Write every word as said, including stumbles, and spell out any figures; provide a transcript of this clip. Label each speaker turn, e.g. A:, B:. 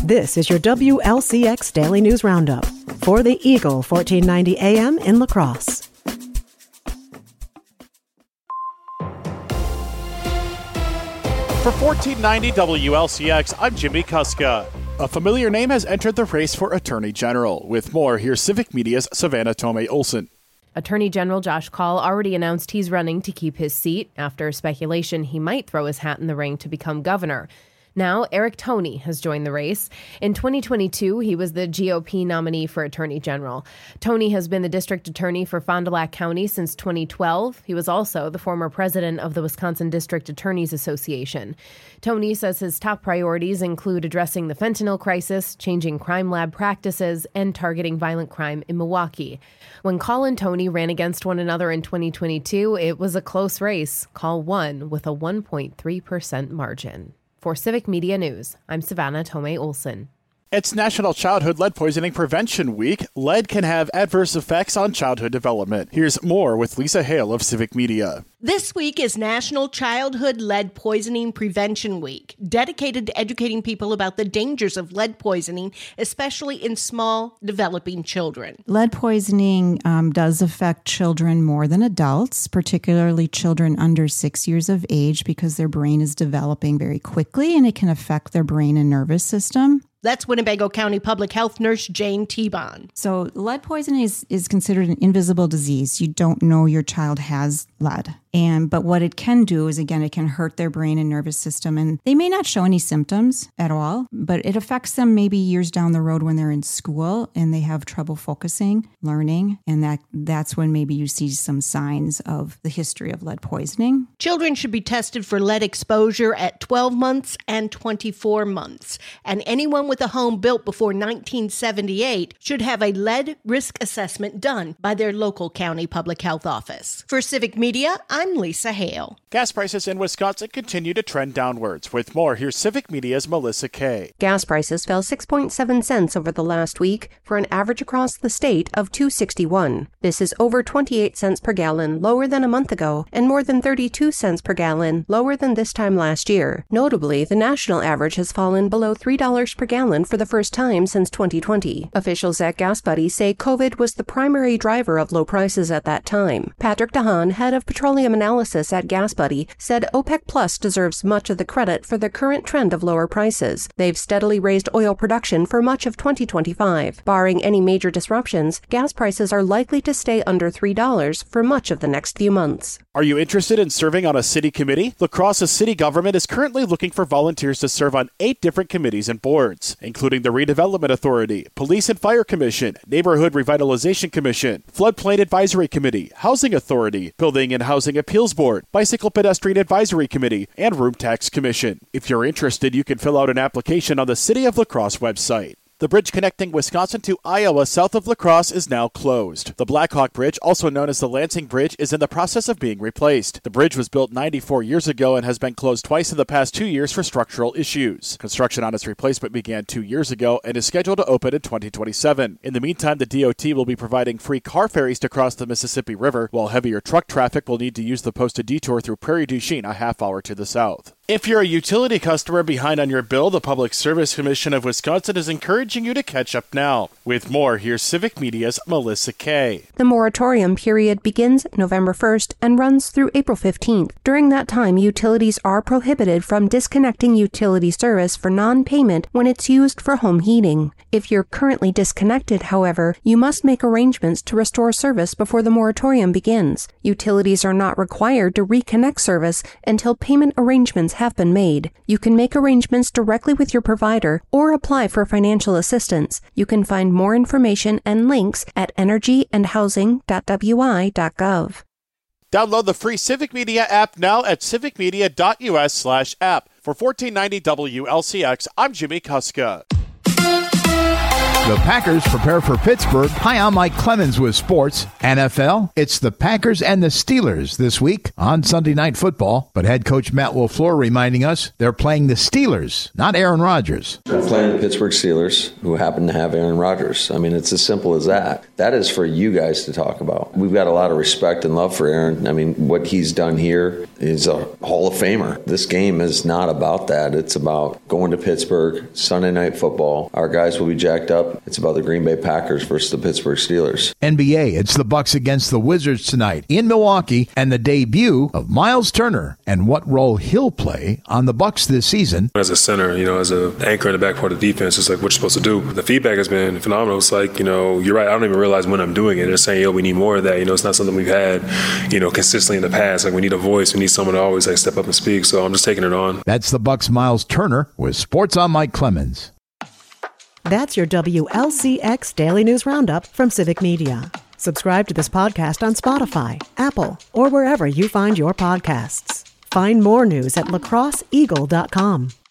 A: This is your W L C X Daily News Roundup for the Eagle fourteen ninety A M in La Crosse.
B: For fourteen ninety W L C X, I'm Jimmy Kuska. A familiar name has entered the race for Attorney General. With more, here's Civic Media's Savannah Tomei Olson.
C: Attorney General Josh Kaul already announced he's running to keep his seat after speculation he might throw his hat in the ring to become governor. Now, Eric Toney has joined the race. In twenty twenty-two, he was the G O P nominee for Attorney General. Toney has been the district attorney for Fond du Lac County since twenty twelve. He was also the former president of the Wisconsin District Attorneys Association. Toney says his top priorities include addressing the fentanyl crisis, changing crime lab practices, and targeting violent crime in Milwaukee. When Kaul and Toney ran against one another in twenty twenty-two, it was a close race. Kaul won with a one point three percent margin. For Civic Media News, I'm Savannah Tomei Olson.
B: It's National Childhood Lead Poisoning Prevention Week. Lead can have adverse effects on childhood development. Here's more with Lisa Hale of Civic Media.
D: This week is National Childhood Lead Poisoning Prevention Week, dedicated to educating people about the dangers of lead poisoning, especially in small, developing children.
E: Lead poisoning um, does affect children more than adults, particularly children under six years of age, because their brain is developing very quickly and it can affect their brain and nervous system.
D: That's Winnebago County Public Health Nurse Jane T-Bon.
E: So lead poisoning is, is considered an invisible disease. You don't know your child has lead. And but what it can do is, again, it can hurt their brain and nervous system. And they may not show any symptoms at all, but it affects them maybe years down the road when they're in school and they have trouble focusing, learning. And that that's when maybe you see some signs of the history of lead poisoning.
D: Children should be tested for lead exposure at twelve months and twenty-four months. And anyone with a home built before nineteen seventy-eight should have a lead risk assessment done by their local county public health office. For Civic Media, I'm Lisa Hale.
B: Gas prices in Wisconsin continue to trend downwards. With more, here's Civic Media's Melissa Kay.
F: Gas prices fell six point seven cents over the last week for an average across the state of two dollars and sixty-one cents. This is over twenty-eight cents per gallon lower than a month ago and more than thirty-two cents per gallon lower than this time last year. Notably, the national average has fallen below three dollars per gallon for the first time since twenty twenty. Officials at GasBuddy say COVID was the primary driver of low prices at that time. Patrick DeHaan, head of petroleum analysis at GasBuddy, said OPEC Plus deserves much of the credit for the current trend of lower prices. They've steadily raised oil production for much of twenty twenty-five. Barring any major disruptions, gas prices are likely to stay under three dollars for much of the next few months.
B: Are you interested in serving on a city committee? La Crosse's city government is currently looking for volunteers to serve on eight different committees and boards, including the Redevelopment Authority, Police and Fire Commission, Neighborhood Revitalization Commission, Floodplain Advisory Committee, Housing Authority, Building and Housing Appeals Board, Bicycle Pedestrian Advisory Committee, and Room Tax Commission. If you're interested, you can fill out an application on the City of La Crosse website. The bridge connecting Wisconsin to Iowa south of La Crosse is now closed. The Blackhawk Bridge, also known as the Lansing Bridge, is in the process of being replaced. The bridge was built ninety-four years ago and has been closed twice in the past two years for structural issues. Construction on its replacement began two years ago and is scheduled to open in twenty twenty-seven. In the meantime, the D O T will be providing free car ferries to cross the Mississippi River, while heavier truck traffic will need to use the posted detour through Prairie du Chien, a half hour to the south. If you're a utility customer behind on your bill, the Public Service Commission of Wisconsin is encouraging you to catch up now. With more, here's Civic Media's Melissa Kay.
F: The moratorium period begins November first and runs through April fifteenth. During that time, utilities are prohibited from disconnecting utility service for non-payment when it's used for home heating. If you're currently disconnected, however, you must make arrangements to restore service before the moratorium begins. Utilities are not required to reconnect service until payment arrangements have been made. You can make arrangements directly with your provider or apply for financial assistance. You can find more information and links at energy and housing dot w i dot gov.
B: Download the free Civic Media app now at civic media dot u s slash app. For fourteen ninety W L C X, I'm Jimmy Kuska.
G: The Packers prepare for Pittsburgh. Hi, I'm Mike Clemens with sports. N F L, it's the Packers and the Steelers this week on Sunday Night Football. But head coach Matt LaFleur reminding us they're playing the Steelers, not Aaron Rodgers.
H: We're playing the Pittsburgh Steelers, who happen to have Aaron Rodgers. I mean, it's as simple as that. That is for you guys to talk about. We've got a lot of respect and love for Aaron. I mean, what he's done here is a Hall of Famer. This game is not about that. It's about going to Pittsburgh, Sunday Night Football. Our guys will be jacked up. It's about the Green Bay Packers versus the Pittsburgh Steelers.
G: N B A, it's the Bucks against the Wizards tonight in Milwaukee, and the debut of Miles Turner and what role he'll play on the Bucks this season.
I: As a center, you know, as an anchor in the back part of the defense, it's like what you're supposed to do. The feedback has been phenomenal. It's like, you know, you're right. I don't even realize when I'm doing it. They're saying, yo, we need more of that. You know, it's not something we've had, you know, consistently in the past. Like, we need a voice. We need someone to always like step up and speak. So I'm just taking it on.
G: That's the Bucks' Miles Turner with Sports on Mike Clemens.
A: That's your W L C X Daily News Roundup from Civic Media. Subscribe to this podcast on Spotify, Apple, or wherever you find your podcasts. Find more news at lacrosse eagle dot com.